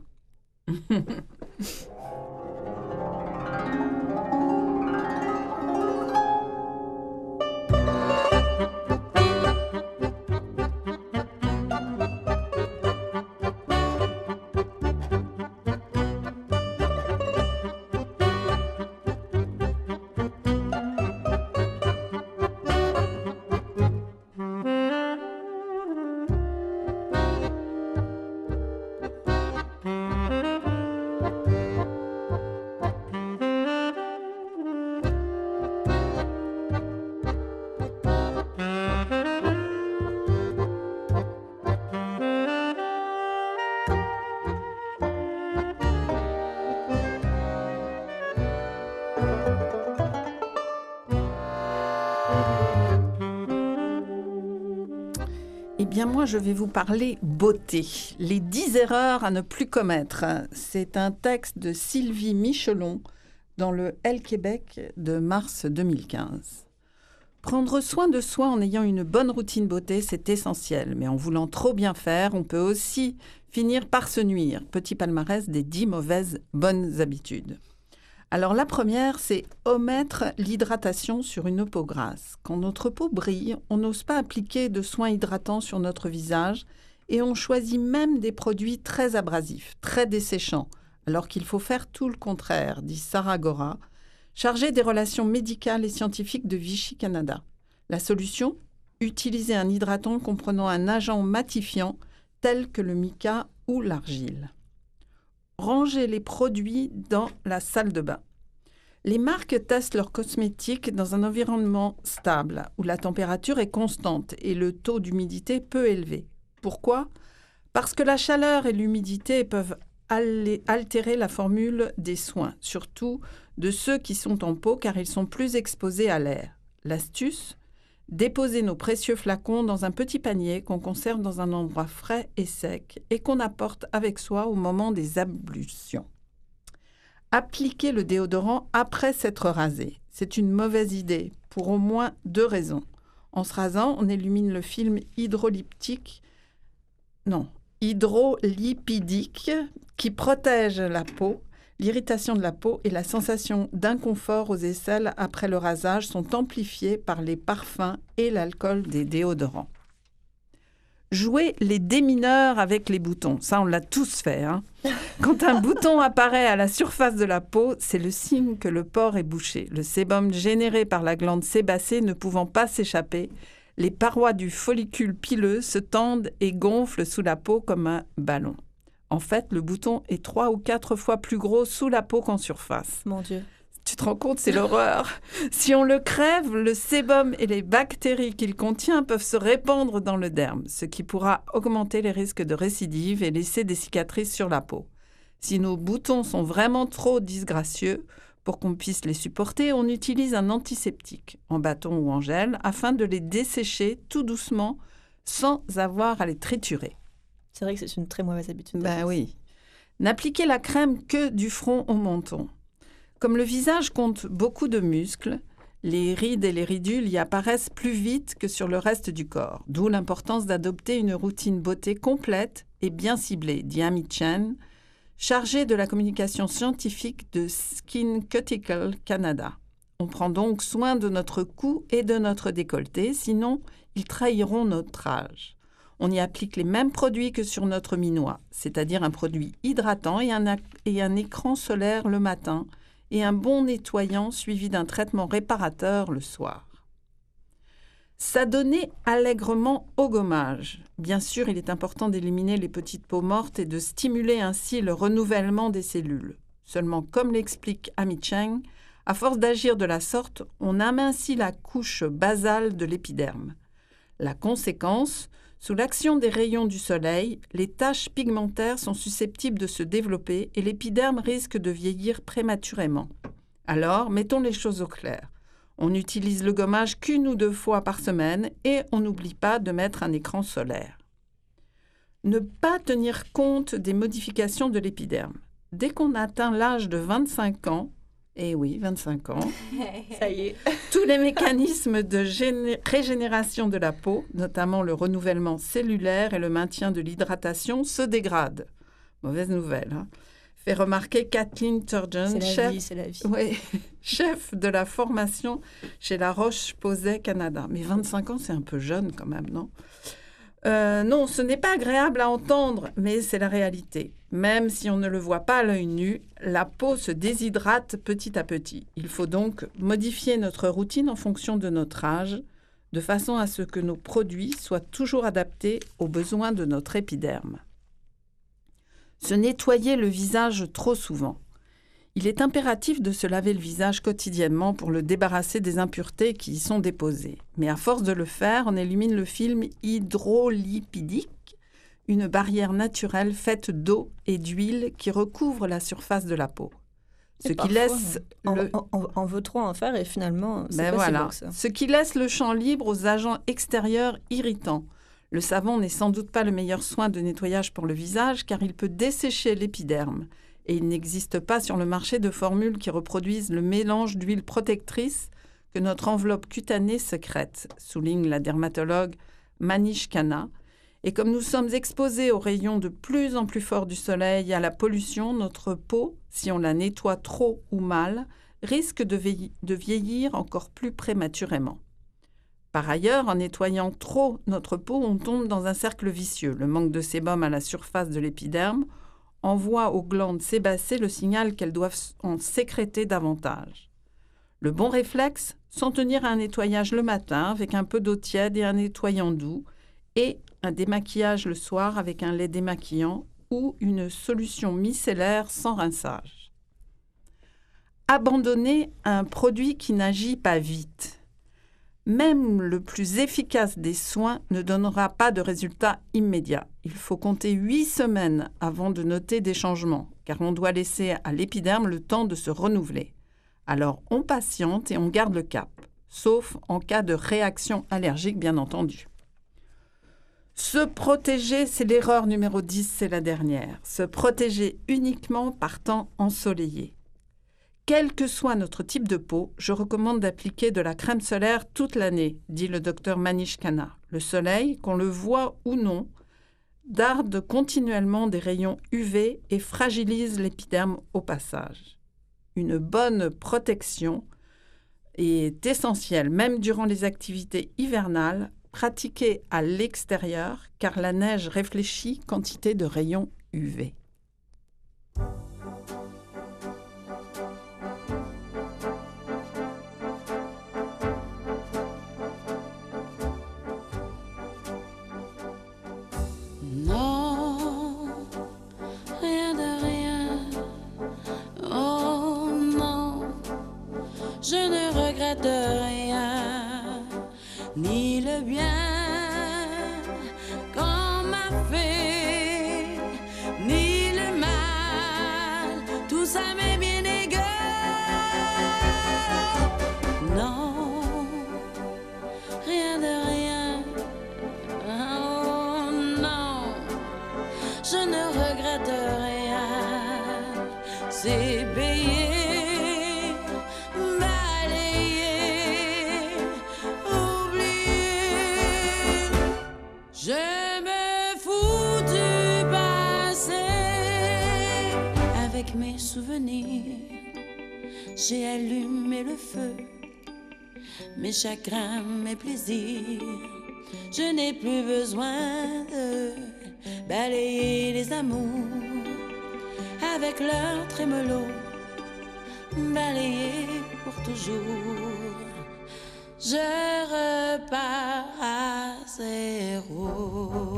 Eh bien, moi, je vais vous parler beauté. Les dix erreurs à ne plus commettre. C'est un texte de Sylvie Michelon dans le Elle Québec de mars deux mille quinze. Prendre soin de soi en ayant une bonne routine beauté, c'est essentiel. Mais en voulant trop bien faire, on peut aussi finir par se nuire. Petit palmarès des dix mauvaises bonnes habitudes. Alors la première, c'est omettre l'hydratation sur une peau grasse. Quand notre peau brille, on n'ose pas appliquer de soins hydratants sur notre visage et on choisit même des produits très abrasifs, très desséchants, alors qu'il faut faire tout le contraire, dit Sarah Gora, chargée des relations médicales et scientifiques de Vichy Canada. La solution ? Utiliser un hydratant comprenant un agent matifiant tel que le mica ou l'argile. Ranger les produits dans la salle de bain. Les marques testent leurs cosmétiques dans un environnement stable, où la température est constante et le taux d'humidité peu élevé. Pourquoi ? Parce que la chaleur et l'humidité peuvent altérer la formule des soins, surtout de ceux qui sont en pot, car ils sont plus exposés à l'air. L'astuce ? Déposer nos précieux flacons dans un petit panier qu'on conserve dans un endroit frais et sec et qu'on apporte avec soi au moment des ablutions. Appliquer le déodorant après s'être rasé. C'est une mauvaise idée pour au moins deux raisons. En se rasant, on élimine le film hydrolyptique, non, hydrolipidique qui protège la peau. L'irritation de la peau et la sensation d'inconfort aux aisselles après le rasage sont amplifiées par les parfums et l'alcool des déodorants. Jouer les démineurs avec les boutons, ça on l'a tous fait. Hein. Quand un bouton apparaît à la surface de la peau, c'est le signe que le pore est bouché. Le sébum généré par la glande sébacée ne pouvant pas s'échapper, les parois du follicule pileux se tendent et gonflent sous la peau comme un ballon. En fait, le bouton est trois ou quatre fois plus gros sous la peau qu'en surface. Mon Dieu. Tu te rends compte, c'est l'horreur. Si on le crève, le sébum et les bactéries qu'il contient peuvent se répandre dans le derme, ce qui pourra augmenter les risques de récidive et laisser des cicatrices sur la peau. Si nos boutons sont vraiment trop disgracieux, pour qu'on puisse les supporter, on utilise un antiseptique, en bâton ou en gel, afin de les dessécher tout doucement, sans avoir à les triturer. C'est vrai que c'est une très mauvaise habitude. Ben oui. N'appliquez la crème que du front au menton. Comme le visage compte beaucoup de muscles, les rides et les ridules y apparaissent plus vite que sur le reste du corps. D'où l'importance d'adopter une routine beauté complète et bien ciblée, dit Amy Chen, chargée de la communication scientifique de Skin Cuticle Canada. On prend donc soin de notre cou et de notre décolleté, sinon ils trahiront notre âge. On y applique les mêmes produits que sur notre minois, c'est-à-dire un produit hydratant et un, et un écran solaire le matin et un bon nettoyant suivi d'un traitement réparateur le soir. S'adonner allègrement au gommage. Bien sûr, il est important d'éliminer les petites peaux mortes et de stimuler ainsi le renouvellement des cellules. Seulement, comme l'explique Amy Cheng, à force d'agir de la sorte, on amincit la couche basale de l'épiderme. La conséquence, sous l'action des rayons du soleil, les taches pigmentaires sont susceptibles de se développer et l'épiderme risque de vieillir prématurément. Alors, mettons les choses au clair. On utilise le gommage qu'une ou deux fois par semaine et on n'oublie pas de mettre un écran solaire. Ne pas tenir compte des modifications de l'épiderme. Dès qu'on atteint l'âge de vingt-cinq ans, eh oui, vingt-cinq ans, ça y est, tous les mécanismes de géné- régénération de la peau, notamment le renouvellement cellulaire et le maintien de l'hydratation, se dégradent. Mauvaise nouvelle, hein. Fait remarquer Kathleen Turgeon, c'est la chef, vie, c'est la vie. ouais, chef de la formation chez La Roche-Posay Canada. Mais vingt-cinq ans, c'est un peu jeune quand même, non ? Euh, non, ce n'est pas agréable à entendre, mais c'est la réalité. Même si on ne le voit pas à l'œil nu, la peau se déshydrate petit à petit. Il faut donc modifier notre routine en fonction de notre âge, de façon à ce que nos produits soient toujours adaptés aux besoins de notre épiderme. Se nettoyer le visage trop souvent. Il est impératif de se laver le visage quotidiennement pour le débarrasser des impuretés qui y sont déposées. Mais à force de le faire, on élimine le film hydrolipidique, une barrière naturelle faite d'eau et d'huile qui recouvre la surface de la peau. Ce Et qui parfois, laisse on, le... on- on- on veut trop en faire et finalement, c'est Ben pas voilà. si beau que ça. Ce qui laisse le champ libre aux agents extérieurs irritants. Le savon n'est sans doute pas le meilleur soin de nettoyage pour le visage car il peut dessécher l'épiderme. Et il n'existe pas sur le marché de formules qui reproduisent le mélange d'huile protectrice que notre enveloppe cutanée sécrète, souligne la dermatologue Manish Khanna. Et comme nous sommes exposés aux rayons de plus en plus forts du soleil et à la pollution, notre peau, si on la nettoie trop ou mal, risque de, veille- de vieillir encore plus prématurément. Par ailleurs, en nettoyant trop notre peau, on tombe dans un cercle vicieux. Le manque de sébum à la surface de l'épiderme envoie aux glandes sébacées le signal qu'elles doivent en sécréter davantage. Le bon réflexe, s'en tenir à un nettoyage le matin avec un peu d'eau tiède et un nettoyant doux, et un démaquillage le soir avec un lait démaquillant ou une solution micellaire sans rinçage. Abandonner un produit qui n'agit pas vite. Même le plus efficace des soins ne donnera pas de résultat immédiat. Il faut compter huit semaines avant de noter des changements, car on doit laisser à l'épiderme le temps de se renouveler. Alors on patiente et on garde le cap, sauf en cas de réaction allergique, bien entendu. Se protéger, c'est l'erreur numéro dix, c'est la dernière. Se protéger uniquement par temps ensoleillé. Quel que soit notre type de peau, je recommande d'appliquer de la crème solaire toute l'année, dit le docteur Manish Khanna. Le soleil, qu'on le voit ou non, darde continuellement des rayons U V et fragilise l'épiderme au passage. Une bonne protection est essentielle, même durant les activités hivernales, pratiquées à l'extérieur, car la neige réfléchit quantité de rayons U V. De rien, ni le bien qu'on m'a fait, ni le mal, tout ça m'est bien égal. Non, rien de rien, oh non, je ne regrette rien, c'est payé. Je me fous du passé. Avec mes souvenirs, j'ai allumé le feu. Mes chagrins, mes plaisirs, je n'ai plus besoin de balayer les amours avec leur trémolo, balayer pour toujours. Je repars à zéro.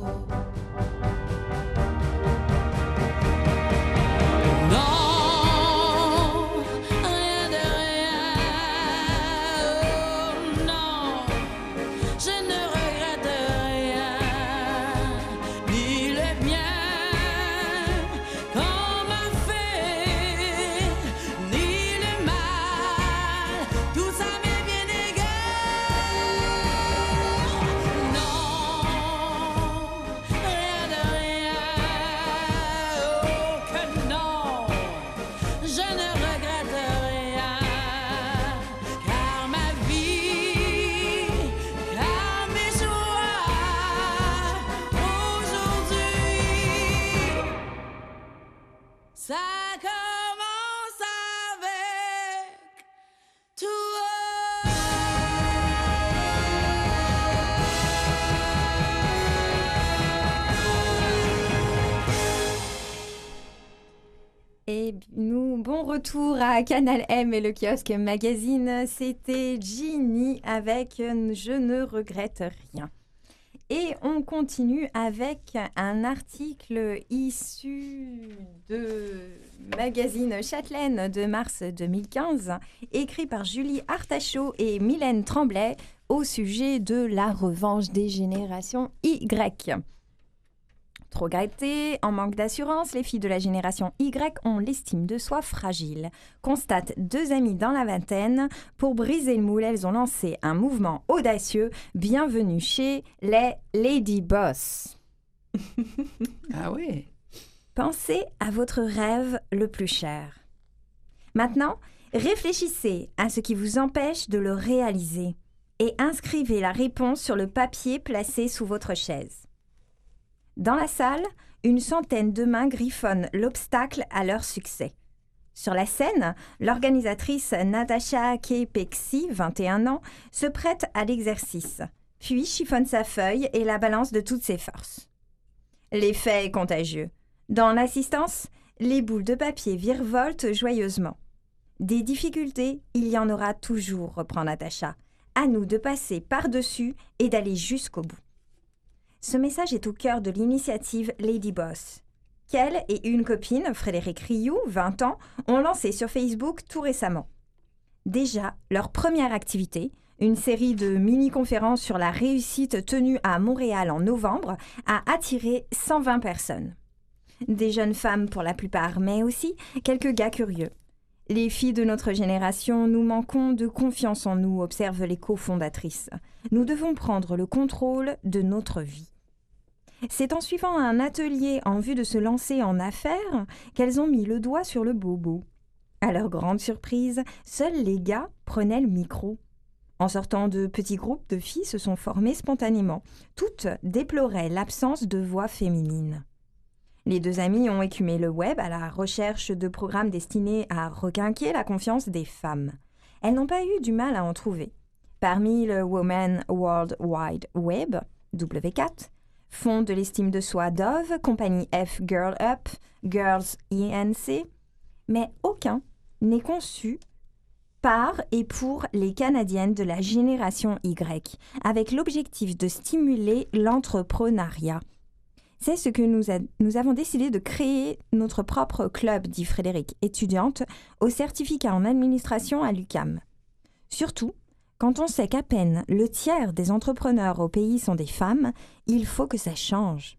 Non, rien de rien. Oh non, je ne regrette rien, ni le bien qu'on m'a fait, ni le mal. Tout ça m'est bien égal. Ça commence avec toi. Et nous, bon retour à Canal M et le kiosque magazine. C'était Ginny avec Je ne regrette rien. Et on continue avec un article issu de magazine Châtelaine de mars deux mille quinze, écrit par Julie Artachot et Mylène Tremblay au sujet de la revanche des générations Y. Trop gâtées, en manque d'assurance, les filles de la génération Y ont l'estime de soi fragile. Constatent deux amies dans la vingtaine. Pour briser le moule, elles ont lancé un mouvement audacieux. Bienvenue chez les Lady Boss. Ah oui. Pensez à votre rêve le plus cher. Maintenant, réfléchissez à ce qui vous empêche de le réaliser et inscrivez la réponse sur le papier placé sous votre chaise. Dans la salle, une centaine de mains griffonnent l'obstacle à leur succès. Sur la scène, l'organisatrice Natacha Kepexi, vingt et un ans, se prête à l'exercice, puis chiffonne sa feuille et la balance de toutes ses forces. L'effet est contagieux. Dans l'assistance, les boules de papier virevoltent joyeusement. Des difficultés, il y en aura toujours, reprend Natacha. À nous de passer par-dessus et d'aller jusqu'au bout. Ce message est au cœur de l'initiative Lady Boss, qu'elle et une copine, Frédéric Rioux, vingt ans, ont lancé sur Facebook tout récemment. Déjà, leur première activité, une série de mini-conférences sur la réussite tenue à Montréal en novembre, a attiré cent vingt personnes. Des jeunes femmes pour la plupart, mais aussi quelques gars curieux. Les filles de notre génération, nous manquons de confiance en nous, observent les cofondatrices. Nous devons prendre le contrôle de notre vie. C'est en suivant un atelier en vue de se lancer en affaires qu'elles ont mis le doigt sur le bobo. À leur grande surprise, seuls les gars prenaient le micro. En sortant de petits groupes de filles se sont formés spontanément. Toutes déploraient l'absence de voix féminine. Les deux amies ont écumé le web à la recherche de programmes destinés à requinquer la confiance des femmes. Elles n'ont pas eu du mal à en trouver. Parmi le Women World Wide Web, W quatre, Fonds de l'estime de soi Dove, Compagnie F Girl Up, Girls I N C, mais aucun n'est conçu par et pour les Canadiennes de la génération Y, avec l'objectif de stimuler l'entrepreneuriat. C'est ce que nous, a, nous avons décidé de créer notre propre club, dit Frédéric, étudiante au certificat en administration à l'U Q A M. Surtout, quand on sait qu'à peine le tiers des entrepreneurs au pays sont des femmes, il faut que ça change.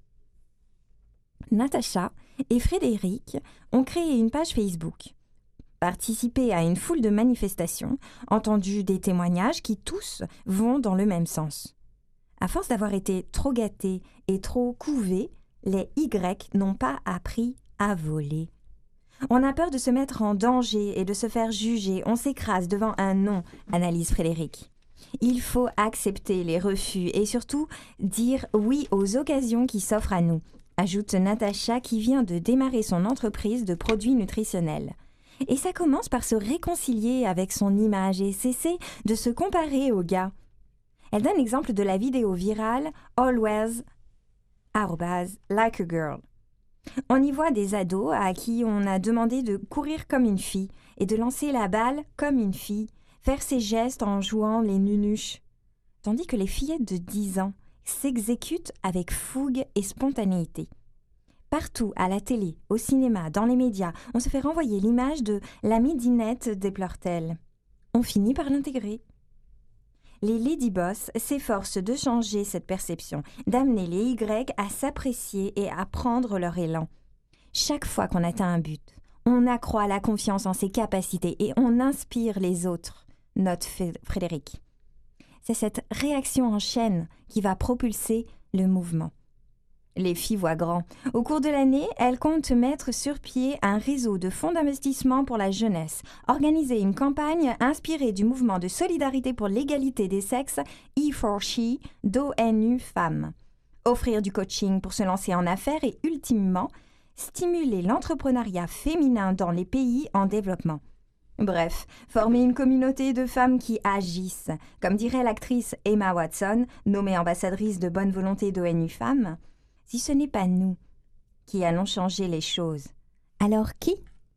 Natacha et Frédéric ont créé une page Facebook, participé à une foule de manifestations, entendu des témoignages qui tous vont dans le même sens. À force d'avoir été trop gâtés et trop couvés, les Y n'ont pas appris à voler. On a peur de se mettre en danger et de se faire juger. On s'écrase devant un non, analyse Frédéric. Il faut accepter les refus et surtout dire oui aux occasions qui s'offrent à nous, ajoute Natacha qui vient de démarrer son entreprise de produits nutritionnels. Et ça commence par se réconcilier avec son image et cesser de se comparer aux gars. Elle donne l'exemple de la vidéo virale « Always arrobase, like a girl ». On y voit des ados à qui on a demandé de courir comme une fille et de lancer la balle comme une fille, faire ses gestes en jouant les nunuches, tandis que les fillettes de dix ans s'exécutent avec fougue et spontanéité. Partout, à la télé, au cinéma, dans les médias, on se fait renvoyer l'image de la midinette, déplore-t-elle. On finit par l'intégrer. Les Lady Boss s'efforcent de changer cette perception, d'amener les Y à s'apprécier et à prendre leur élan. Chaque fois qu'on atteint un but, on accroît la confiance en ses capacités et on inspire les autres, note Frédéric. C'est cette réaction en chaîne qui va propulser le mouvement. Les filles voient grand. Au cours de l'année, elles comptent mettre sur pied un réseau de fonds d'investissement pour la jeunesse, organiser une campagne inspirée du mouvement de solidarité pour l'égalité des sexes E four She d'ONU Femmes, offrir du coaching pour se lancer en affaires et, ultimement, stimuler l'entrepreneuriat féminin dans les pays en développement. Bref, former une communauté de femmes qui agissent, comme dirait l'actrice Emma Watson, nommée ambassadrice de bonne volonté d'ONU Femmes. Si ce n'est pas nous qui allons changer les choses, alors qui ?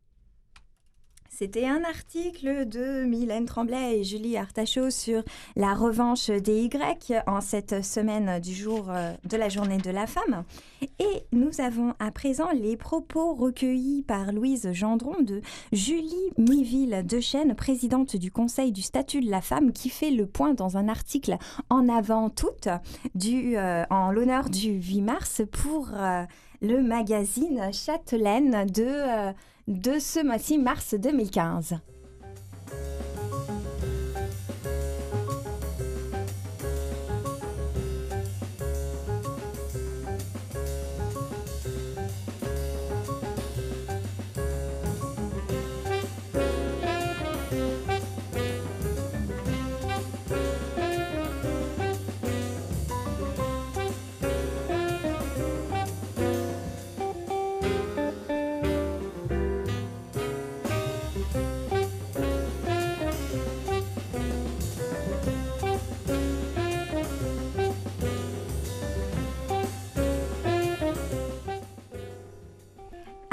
C'était un article de Mylène Tremblay et Julie Artachot sur la revanche des Y en cette semaine du jour de la journée de la femme. Et nous avons à présent les propos recueillis par Louise Gendron de Julie Miville-Dechaine, présidente du Conseil du statut de la femme, qui fait le point dans un article en avant toute du, euh, en l'honneur du huit mars pour euh, le magazine Châtelaine de... Euh, de ce mois-ci, mars deux mille quinze.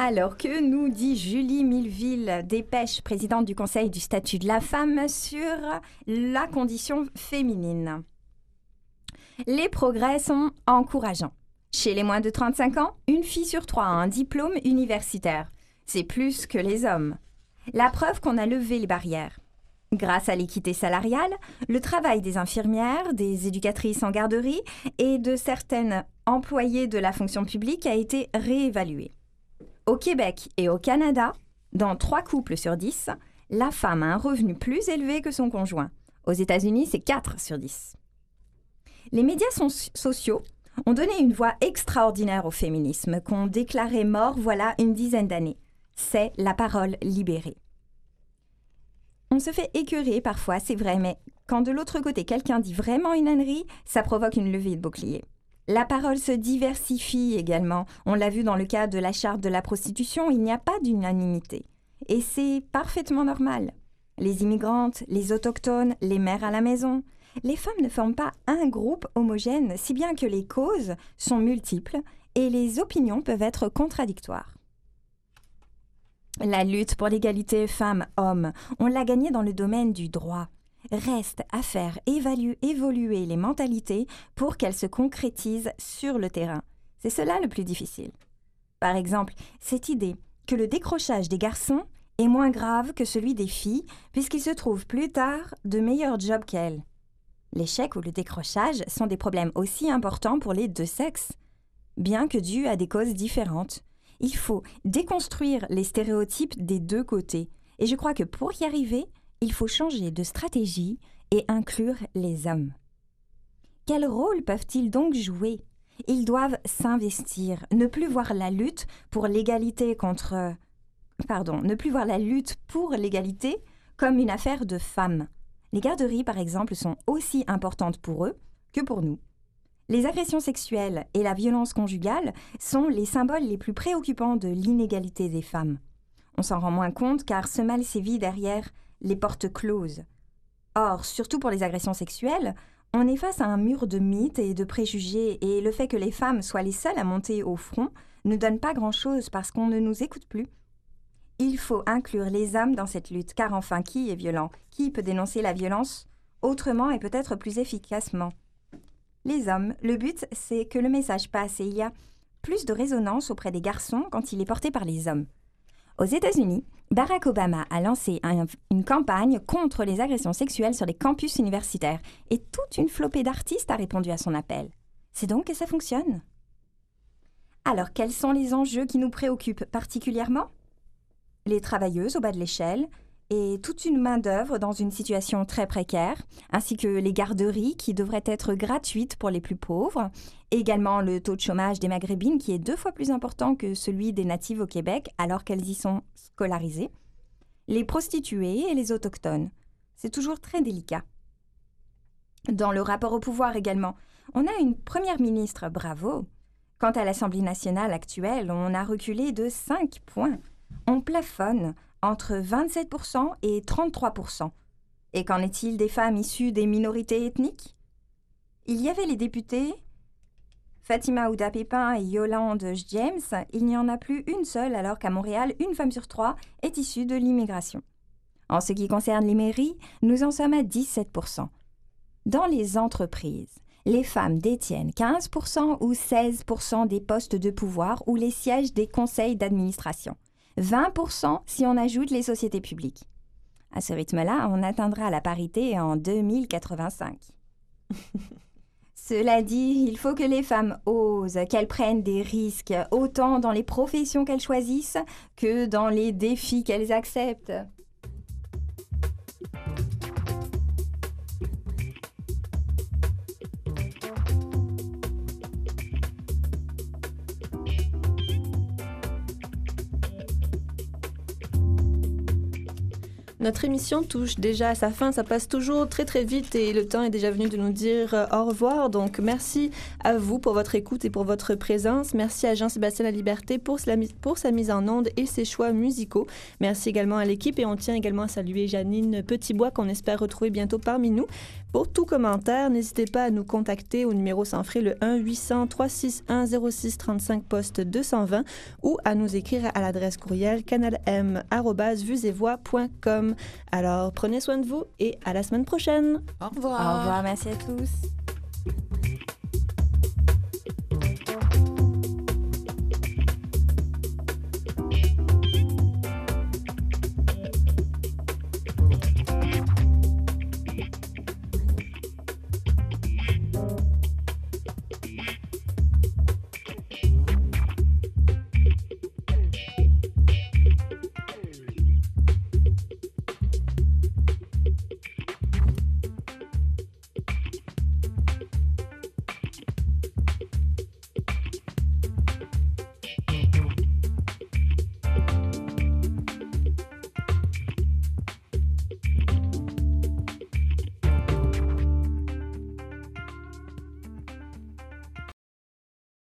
Alors, que nous dit Julie Milleville Dépêche, présidente du Conseil du statut de la femme, sur la condition féminine? Les progrès sont encourageants. Chez les moins de trente-cinq ans, une fille sur trois a un diplôme universitaire. C'est plus que les hommes. La preuve qu'on a levé les barrières. Grâce à l'équité salariale, le travail des infirmières, des éducatrices en garderie et de certaines employées de la fonction publique a été réévalué. Au Québec et au Canada, dans trois couples sur dix, la femme a un revenu plus élevé que son conjoint. Aux États-Unis, c'est quatre sur dix. Les médias so- sociaux ont donné une voix extraordinaire au féminisme qu'on déclarait mort voilà une dizaine d'années. C'est la parole libérée. On se fait écœurer parfois, c'est vrai, mais quand de l'autre côté quelqu'un dit vraiment une ânerie, ça provoque une levée de bouclier. La parole se diversifie également. On l'a vu dans le cas de la charte de la prostitution, il n'y a pas d'unanimité. Et c'est parfaitement normal. Les immigrantes, les autochtones, les mères à la maison, les femmes ne forment pas un groupe homogène, si bien que les causes sont multiples et les opinions peuvent être contradictoires. La lutte pour l'égalité femmes-hommes, on l'a gagnée dans le domaine du droit. Reste à faire évaluer, évoluer les mentalités pour qu'elles se concrétisent sur le terrain. C'est cela le plus difficile. Par exemple, cette idée que le décrochage des garçons est moins grave que celui des filles puisqu'ils se trouvent plus tard de meilleurs jobs qu'elles. L'échec ou le décrochage sont des problèmes aussi importants pour les deux sexes, bien que dus à des causes différentes. Il faut déconstruire les stéréotypes des deux côtés. Et je crois que pour y arriver, il faut changer de stratégie et inclure les hommes. Quel rôle peuvent-ils donc jouer? Ils doivent s'investir, ne plus voir la lutte pour l'égalité contre... Pardon, ne plus voir la lutte pour l'égalité comme une affaire de femmes. Les garderies, par exemple, sont aussi importantes pour eux que pour nous. Les agressions sexuelles et la violence conjugale sont les symboles les plus préoccupants de l'inégalité des femmes. On s'en rend moins compte car ce mal sévit derrière les portes closes. Or, surtout pour les agressions sexuelles, on est face à un mur de mythes et de préjugés et le fait que les femmes soient les seules à monter au front ne donne pas grand-chose parce qu'on ne nous écoute plus. Il faut inclure les hommes dans cette lutte car enfin, qui est violent? Qui peut dénoncer la violence autrement et peut-être plus efficacement? Les hommes, le but, c'est que le message passe et il y a plus de résonance auprès des garçons quand il est porté par les hommes. Aux États-Unis, Barack Obama a lancé un, une campagne contre les agressions sexuelles sur les campus universitaires et toute une flopée d'artistes a répondu à son appel. C'est donc que ça fonctionne. Alors, quels sont les enjeux qui nous préoccupent particulièrement? Les travailleuses au bas de l'échelle et toute une main-d'œuvre dans une situation très précaire, ainsi que les garderies qui devraient être gratuites pour les plus pauvres, et également le taux de chômage des maghrébines qui est deux fois plus important que celui des natives au Québec alors qu'elles y sont scolarisées, les prostituées et les autochtones. C'est toujours très délicat. Dans le rapport au pouvoir également, on a une première ministre, bravo. Quant à l'Assemblée nationale actuelle, on a reculé de cinq points. On plafonne entre vingt-sept pour cent et trente-trois pour cent. Et qu'en est-il des femmes issues des minorités ethniques? Il y avait les députés Fatima Ouda-Pépin et Yolande James. Il n'y en a plus une seule alors qu'à Montréal, une femme sur trois est issue de l'immigration. En ce qui concerne les mairies, nous en sommes à dix-sept pour cent. Dans les entreprises, les femmes détiennent quinze pour cent ou seize pour cent des postes de pouvoir ou les sièges des conseils d'administration. vingt pour cent si on ajoute les sociétés publiques. À ce rythme-là, on atteindra la parité en deux mille quatre-vingt-cinq. Cela dit, il faut que les femmes osent, qu'elles prennent des risques, autant dans les professions qu'elles choisissent que dans les défis qu'elles acceptent. Notre émission touche déjà à sa fin. Ça passe toujours très, très vite et le temps est déjà venu de nous dire euh, au revoir. Donc, merci à vous pour votre écoute et pour votre présence. Merci à Jean-Sébastien Laliberté pour, sa mise- pour sa mise en onde et ses choix musicaux. Merci également à l'équipe et on tient également à saluer Janine Petitbois qu'on espère retrouver bientôt parmi nous. Pour tout commentaire, n'hésitez pas à nous contacter au numéro sans frais le un huit cents trois six un zéro six trente-cinq poste deux cent vingt ou à nous écrire à l'adresse courriel canalm arobase vues et voix point com. Alors, prenez soin de vous et à la semaine prochaine. Au revoir. Au revoir, merci à tous.